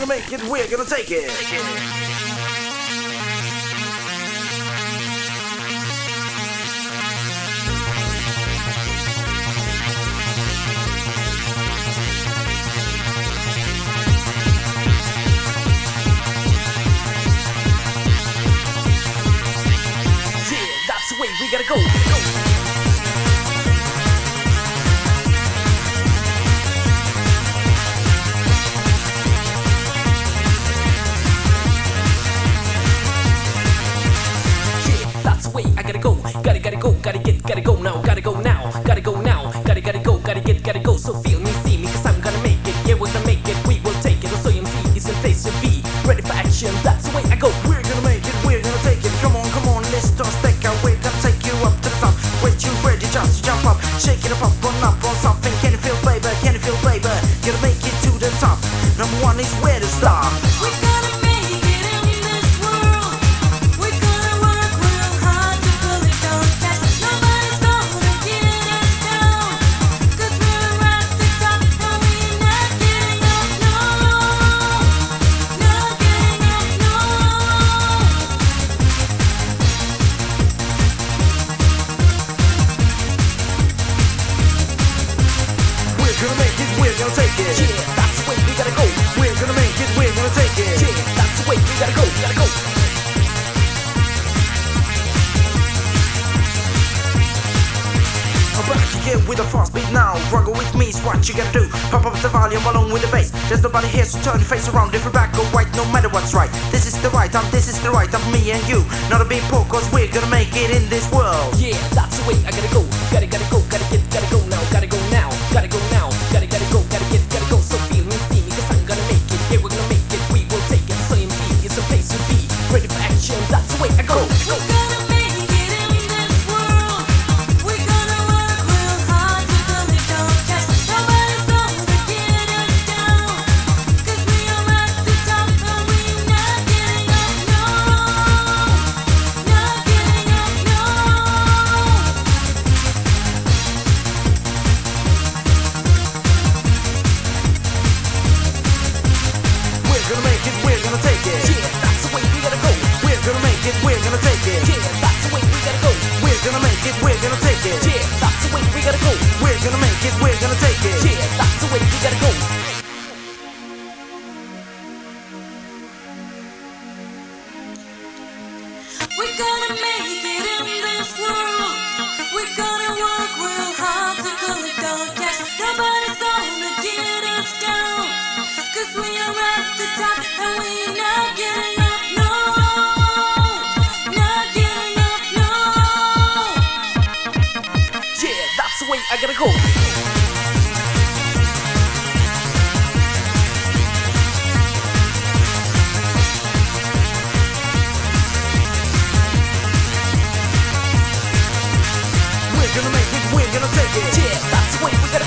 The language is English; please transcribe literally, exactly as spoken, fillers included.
gonna make it, we're gonna take it. We gotta go, go. Gotta, gotta go, gotta get, gotta go now, gotta go now, gotta go now, gotta, gotta go, gotta get, gotta go. So feel me, see me, cause I'm gonna make it. Yeah, we're gonna make it, we will take it. So M C is the place to be, ready for action, that's the way I go. We're gonna make it, we're gonna take it. Come on, come on, let's start stack out. We're gonna take you up to the top. Wait, you ready just to jump up? Shake it up, up, on up on something. Can you feel, baby? Can you feel, baby? Gonna make it to the top. Number one is where to start. We gotta make it in this world. We gotta work real hard to pull it down. Nobody's gonna get us down, cause we're at the top and we're not getting up, no. Not getting up, no. We're gonna make it, we're gonna take it. Yeah, that's the way we gotta go. We're gonna make it, we're gonna take it. Yeah, that's the way we gotta go, we gotta go. I'm back again with a fast beat now. Rock with me is what you gotta do. Pump up the volume along with the bass. There's nobody here, so turn your face around. If you're back or right, no matter what's right. This is the right time, this is the right time. Me and you, not a big poor, cause we're gonna make it in this world. Yeah, that's the way I gotta go. Gotta, gotta go, gotta get, gotta go now. Gotta go now, gotta go now. Gotta, gotta go, gotta get, gotta go. So feel me, see me, cause I'm gonna make it. Yeah, we're gonna make it, we will take it. So M C is the place to be, ready for action, that's the way I go. We gotta make it in this world. We gotta work real hard to pull it down. Nobody's gonna get us down, cause we are at the top and we're not getting up, no. Not getting up, no. We're gonna make it, we're gonna take it. Yeah, that's the way we gotta go. We're gonna make it, we're gonna take it. Yeah, that's the way we gotta go. We're gonna make it, we're gonna take it. Yeah, that's the way we gotta go. We're gonna make it, we're gonna take it. Yeah, that's the way we gotta go. We gotta make it in this world. We gotta work real hard to pull it down. Nobody's gonna get us down, cause we are at the top and we're not getting up, no. Not getting up, no. Yeah, that's the way I gotta go. We're gonna make it, we're gonna take it. Yeah, that's the way we gotta